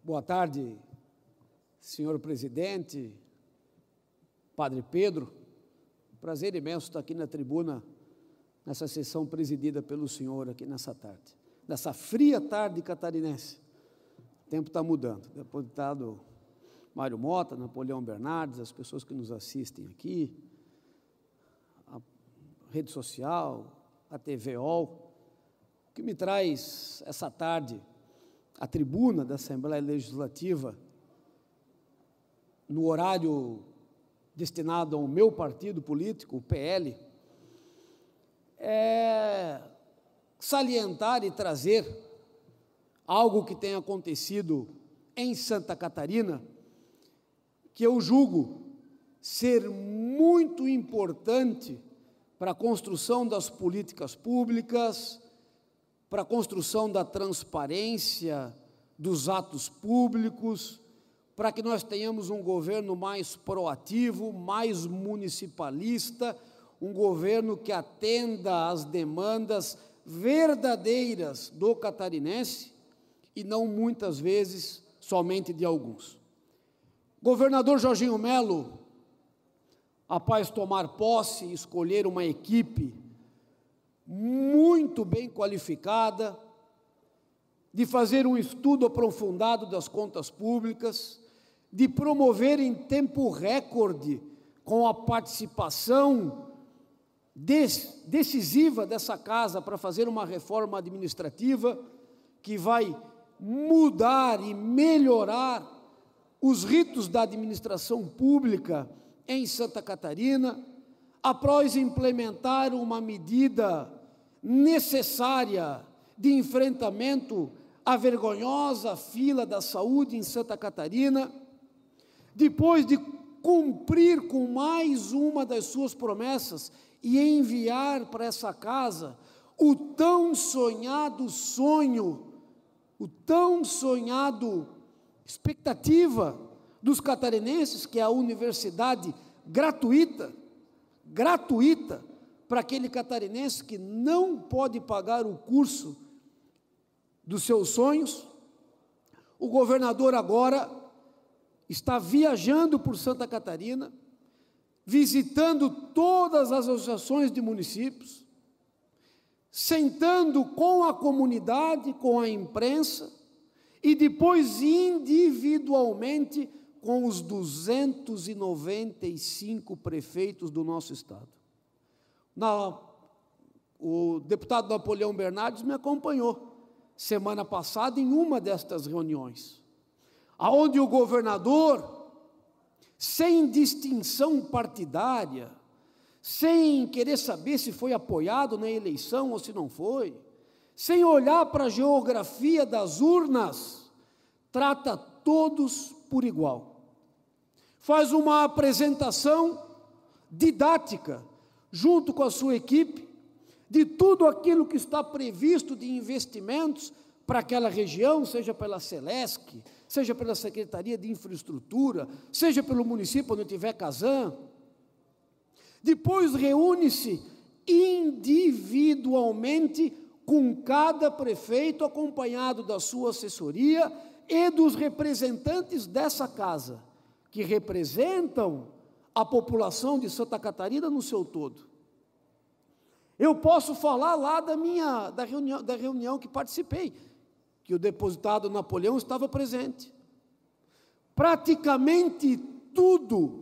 Boa tarde, senhor presidente, padre Pedro. Prazer imenso estar aqui na tribuna, nessa sessão presidida pelo senhor aqui nessa tarde, nessa fria tarde catarinense. O tempo está mudando. Deputado Mário Mota, Napoleão Bernardes, as pessoas que nos assistem aqui, a rede social, a TV UOL, o que me traz essa tarde a tribuna da Assembleia Legislativa, no horário destinado ao meu partido político, o PL, é salientar e trazer algo que tem acontecido em Santa Catarina, que eu julgo ser muito importante para a construção das políticas públicas, para a construção da transparência dos atos públicos, para que nós tenhamos um governo mais proativo, mais municipalista, um governo que atenda às demandas verdadeiras do catarinense e não muitas vezes somente de alguns. Governador Jorginho Melo, após tomar posse e escolher uma equipe muito bem qualificada, de fazer um estudo aprofundado das contas públicas, de promover em tempo recorde, com a participação decisiva dessa casa para fazer uma reforma administrativa que vai mudar e melhorar os ritos da administração pública em Santa Catarina, após implementar uma medida necessária de enfrentamento à vergonhosa fila da saúde em Santa Catarina, depois de cumprir com mais uma das suas promessas e enviar para essa casa o tão sonhado sonho, o tão sonhado expectativa dos catarinenses, que é a universidade gratuita para aquele catarinense que não pode pagar o curso dos seus sonhos. O governador agora está viajando por Santa Catarina, visitando todas as associações de municípios, sentando com a comunidade, com a imprensa, e depois individualmente com os 295 prefeitos do nosso estado. O deputado Napoleão Bernardes me acompanhou semana passada em uma destas reuniões, aonde o governador, sem distinção partidária, sem querer saber se foi apoiado na eleição ou se não foi, sem olhar para a geografia das urnas, trata todos por igual. Faz uma apresentação didática, junto com a sua equipe, de tudo aquilo que está previsto de investimentos para aquela região, seja pela Celesc, seja pela Secretaria de Infraestrutura, seja pelo município onde tiver Casan. Depois reúne-se individualmente com cada prefeito, acompanhado da sua assessoria e dos representantes dessa casa, que representam a população de Santa Catarina no seu todo. Eu posso falar lá da reunião que participei, que o deputado Napoleão estava presente. Praticamente tudo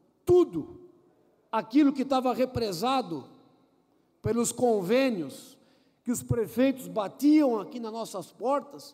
aquilo que estava represado pelos convênios que os prefeitos batiam aqui nas nossas portas,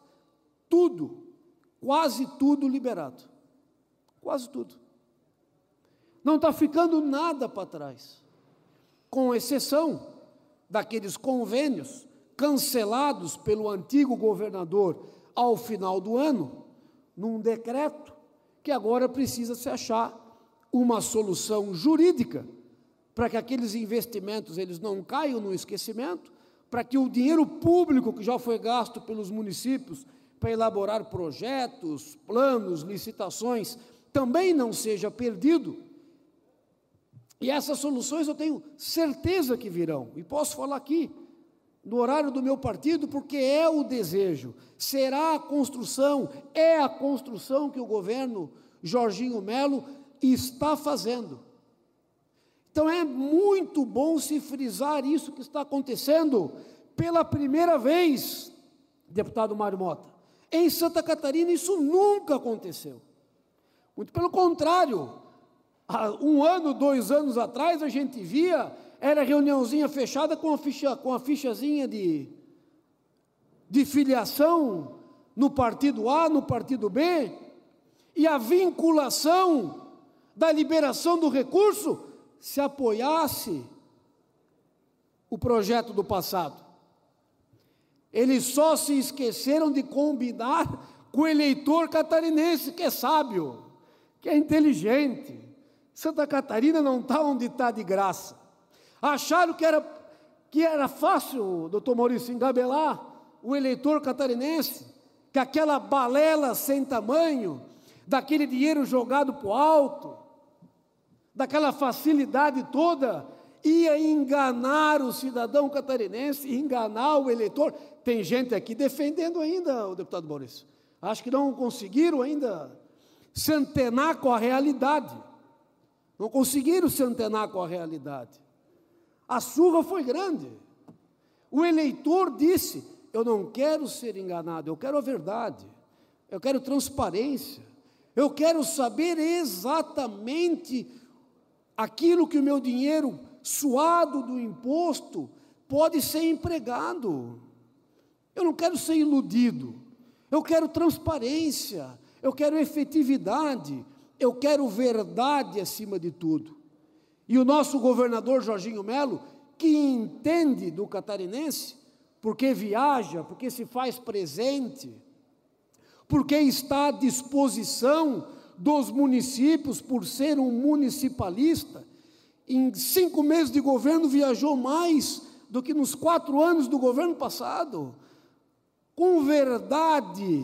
quase tudo liberado. Quase tudo. Não está ficando nada para trás, com exceção daqueles convênios cancelados pelo antigo governador ao final do ano, num decreto que agora precisa se achar uma solução jurídica para que aqueles investimentos eles não caiam no esquecimento, para que o dinheiro público que já foi gasto pelos municípios para elaborar projetos, planos, licitações, também não seja perdido. E essas soluções eu tenho certeza que virão, e posso falar aqui, no horário do meu partido, porque é o desejo, será a construção, é a construção que o governo Jorginho Melo está fazendo. Então é muito bom se frisar isso que está acontecendo pela primeira vez, deputado Mário Mota. Em Santa Catarina isso nunca aconteceu. Muito pelo contrário, há 1 ano, 2 anos atrás, a gente via, era reuniãozinha fechada com a fichazinha de filiação no partido A, no partido B, e a vinculação da liberação do recurso se apoiasse o projeto do passado. Eles só se esqueceram de combinar com o eleitor catarinense, que é sábio, que é inteligente. Santa Catarina não está onde está de graça. Acharam que era fácil, doutor Maurício, engabelar o eleitor catarinense, que aquela balela sem tamanho, daquele dinheiro jogado para o alto, daquela facilidade toda, ia enganar o cidadão catarinense, enganar o eleitor. Tem gente aqui defendendo ainda, o deputado Maurício. Acho que não conseguiram ainda se antenar com a realidade. Não conseguiram se antenar com a realidade. A surra foi grande. O eleitor disse: eu não quero ser enganado, eu quero a verdade, eu quero transparência, eu quero saber exatamente aquilo que o meu dinheiro suado do imposto pode ser empregado. Eu não quero ser iludido, eu quero transparência, eu quero efetividade, eu quero verdade acima de tudo. E o nosso governador Jorginho Melo, que entende do catarinense, porque viaja, porque se faz presente, porque está à disposição dos municípios, por ser um municipalista, em 5 meses de governo viajou mais do que nos 4 anos do governo passado. Com verdade,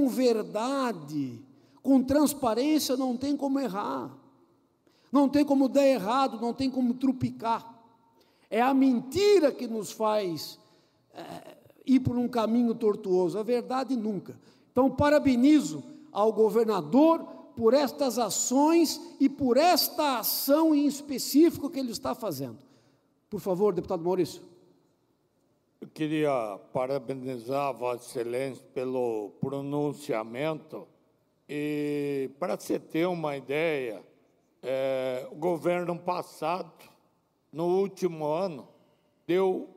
com transparência, não tem como errar, não tem como dar errado, não tem como trupicar. É a mentira que nos faz ir por um caminho tortuoso, a verdade nunca. Então, parabenizo ao governador por estas ações e por esta ação em específico que ele está fazendo. Por favor, deputado Maurício. Eu queria parabenizar a Vossa Excelência pelo pronunciamento e, para você ter uma ideia, o governo passado, no último ano, deu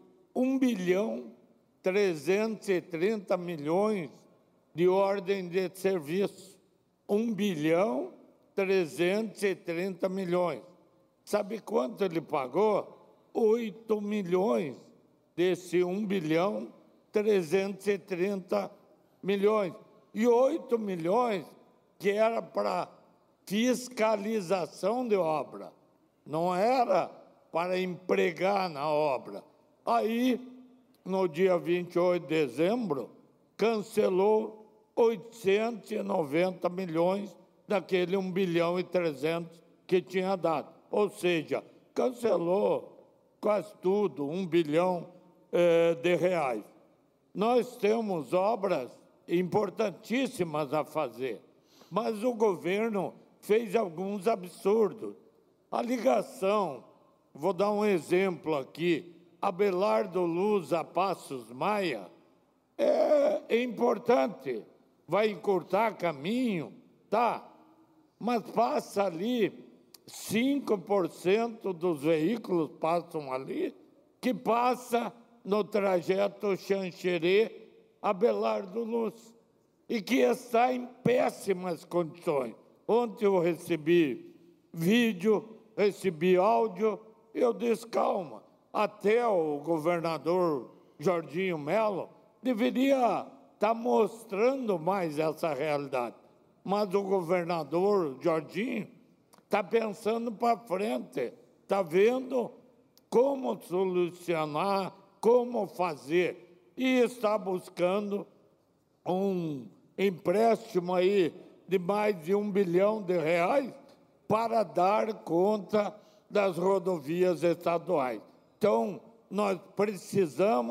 1.330 bilhões de ordem de serviço. 1.330 bilhões. Sabe quanto ele pagou? 8 milhões desse 1.330 bilhões. E 8 milhões que era para fiscalização de obra, não era para empregar na obra. Aí, no dia 28 de dezembro, cancelou 890 milhões daquele 1.300 que tinha dado. Ou seja, cancelou quase tudo, 1 bilhão de reais. Nós temos obras importantíssimas a fazer, mas o governo fez alguns absurdos. A ligação, vou dar um exemplo aqui, Abelardo Luz a Passos Maia, é importante, vai encurtar caminho, tá? Mas passa ali, 5% dos veículos passam ali, que passa no trajeto Xanxerê-Abelardo Luz, e que está em péssimas condições. Ontem eu recebi vídeo, recebi áudio, eu disse, calma, até o governador Jorginho Melo deveria estar mostrando mais essa realidade. Mas o governador Jorginho está pensando para frente, está vendo como solucionar, como fazer, e está buscando um empréstimo aí de mais de 1 bilhão de reais para dar conta das rodovias estaduais. Então, nós precisamos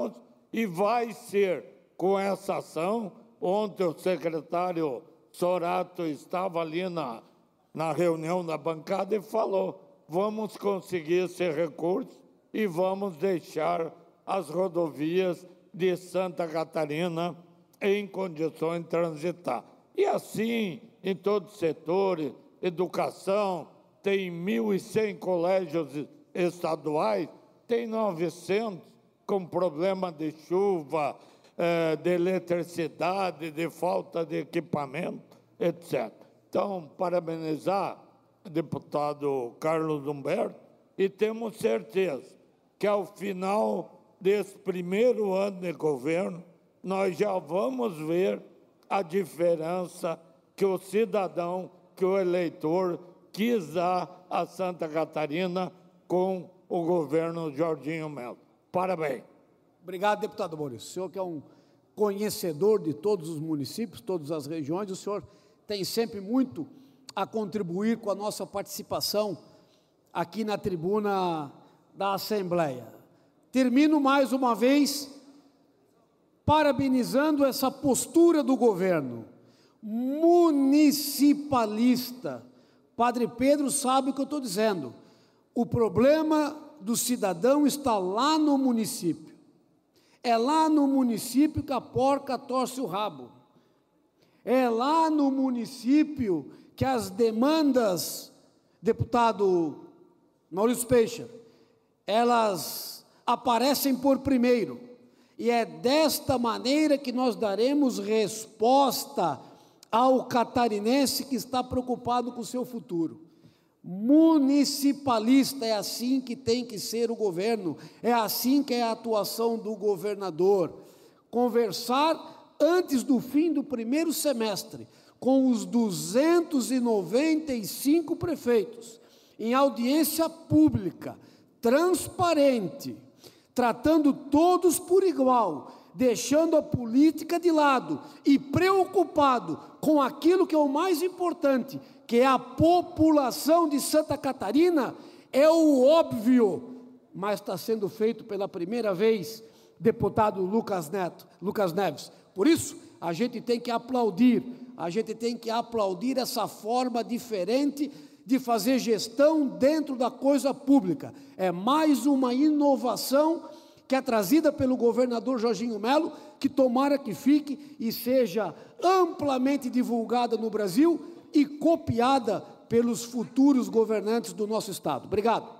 e vai ser com essa ação. Ontem o secretário Sorato estava ali na reunião da bancada e falou: vamos conseguir esse recurso e vamos deixar as rodovias de Santa Catarina em condições de transitar. E assim, em todos os setores, educação, tem 1.100 colégios estaduais, tem 900 com problema de chuva, de eletricidade, de falta de equipamento, etc. Então, parabenizar o deputado Carlos Humberto, e temos certeza que ao final desse primeiro ano de governo, nós já vamos ver a diferença que o cidadão, que o eleitor quis dar a Santa Catarina com o governo Jorginho Melo. Parabéns. Obrigado, deputado Maurício. O senhor que é um conhecedor de todos os municípios, todas as regiões, o senhor tem sempre muito a contribuir com a nossa participação aqui na tribuna da Assembleia. Termino mais uma vez parabenizando essa postura do governo municipalista. Padre Pedro sabe o que eu estou dizendo. O problema do cidadão está lá no município. É lá no município que a porca torce o rabo. É lá no município que as demandas, deputado Maurício Peixe, elas aparecem por primeiro. E é desta maneira que nós daremos resposta ao catarinense que está preocupado com o seu futuro. Municipalista, é assim que tem que ser o governo, é assim que é a atuação do governador. Conversar antes do fim do primeiro semestre com os 295 prefeitos, em audiência pública, transparente, tratando todos por igual, deixando a política de lado e preocupado com aquilo que é o mais importante, que é a população de Santa Catarina, é o óbvio, mas está sendo feito pela primeira vez, deputado Lucas Neves. Por isso, a gente tem que aplaudir essa forma diferente de fazer gestão dentro da coisa pública. É mais uma inovação que é trazida pelo governador Jorginho Melo, que tomara que fique e seja amplamente divulgada no Brasil e copiada pelos futuros governantes do nosso Estado. Obrigado.